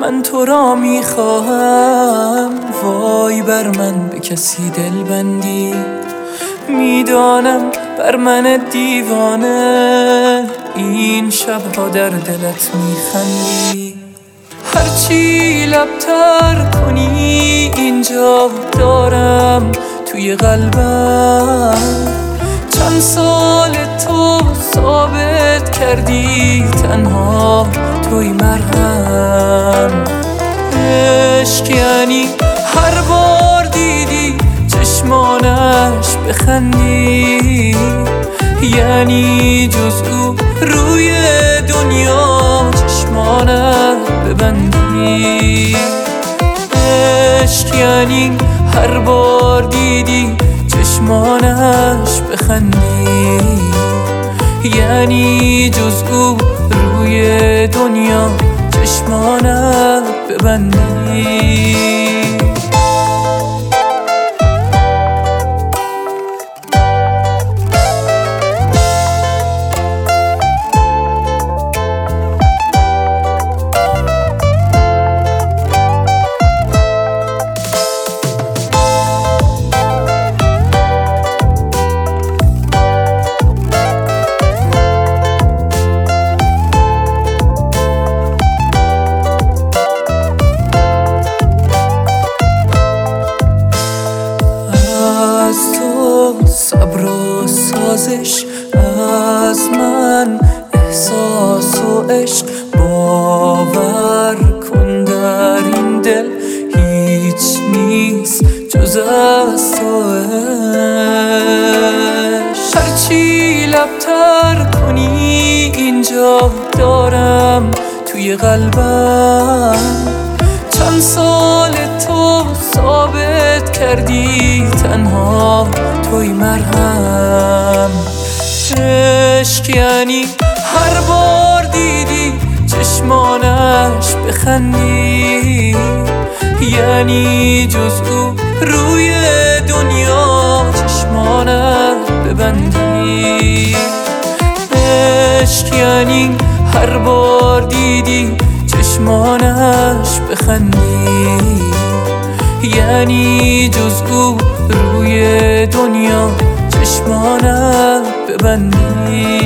من تو را میخواهم. وای بر من به کسی دل بندی، میدانم بر من دیوانه این شبها در دلت میخندی. هرچی لبتر کنی اینجا دارم توی قلبم. چند سال تو ثابت کردی تنها توی مرهم. عشق یعنی هر بار دیدی چشمانش بخندی، یعنی جز او روی دنیا چشمانت ببندی. عشق یعنی هر بار دیدی چشمانش بخندی، یعنی جز او روی دنیا چشمانت ببندی. صبر و سازش از من، احساس و عشق باور کن در این دل هیچ نیست جز از تو عشق. هرچی لبتر کنی اینجا دارم توی قلبم. چند سال تو ثابت کردی تنها توی مرهم. عشق یعنی هر بار دیدی چشمانش بخندی، یعنی جز او روی دنیا چشمانت ببندی. عشق یعنی هر بار دیدی چشمانش بخندی، یعنی جز او روی دنیا چشمانت ببندی.